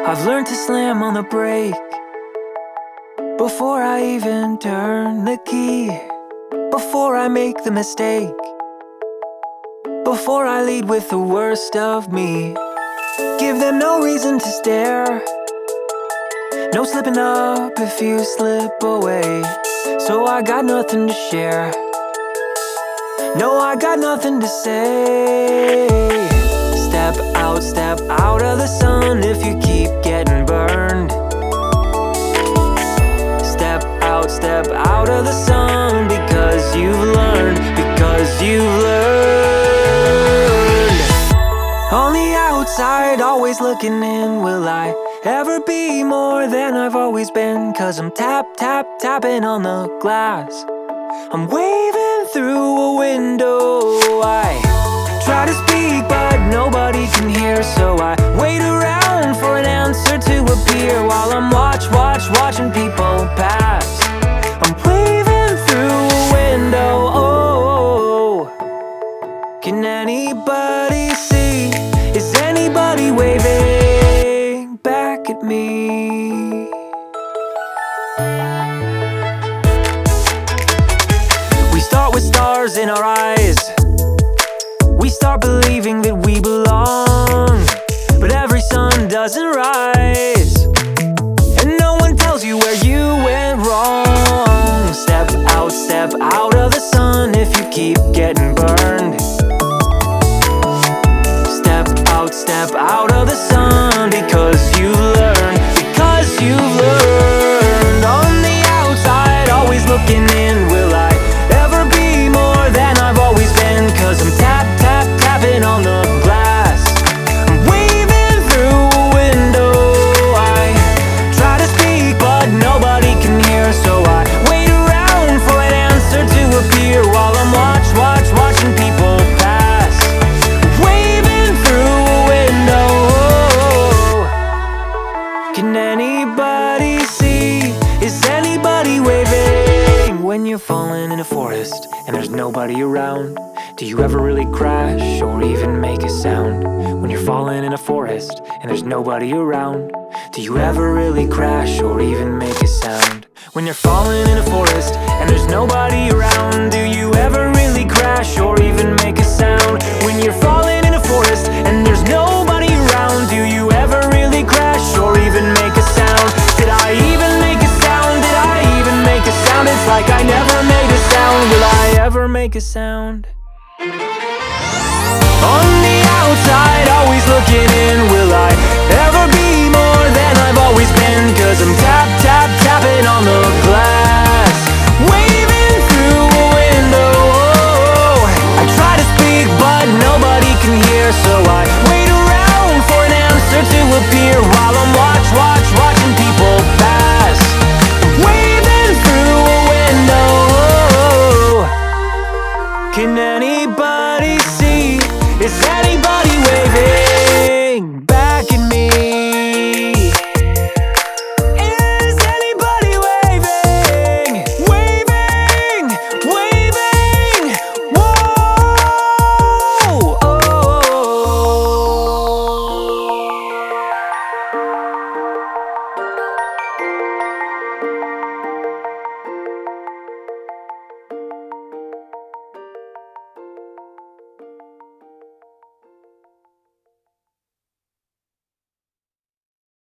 I've learned to slam on the brake before I even turn the key, before I make the mistake, before I lead with the worst of me. Give them no reason to stare, no slipping up if you slip away. So I got nothing to share, no, I got nothing to say. Step out of the sun if you keep getting burned. Step out of the sun because you've learned, On the outside, always looking in. Will I ever be more than I've always been? 'Cause I'm tapping on the glass. I'm waving through a window. I try to speak but nobody can hear, so I wait around for an answer to appear while I'm watching people pass. I'm waving through a window. Oh, can anybody see? Is anybody waving back at me? We start with stars in our eyes. We start believing that we belong, but every sun doesn't rise, and no one tells you where you went wrong. Step out of the sun if you keep getting burned. Step out of the sun because you've learned, On the outside, always looking in. Will I ever be more than I've always been? 'Cause I'm tapping on the glass. I'm waving through a window. I try to speak but nobody can hear, so I wait around for an answer to appear while I'm watching people pass. Waving through a window. Can anybody see? Is anybody waving? When you're falling in a forest and there's nobody around, do you ever really crash or even make a sound? When you're falling in a forest and there's nobody around, do you ever really crash or even make a sound? When you're falling in a forest and there's nobody around, do you ever really crash or even make a sound? When you're falling in a forest and there's nobody around, do you ever really crash or even make a sound? Did I even make a sound? Did I even make a sound? It's like I never made a sound. Will I ever make a sound? On the outside, always looking in. Will I ever be more than I've always been? 'Cause I'm tapping on the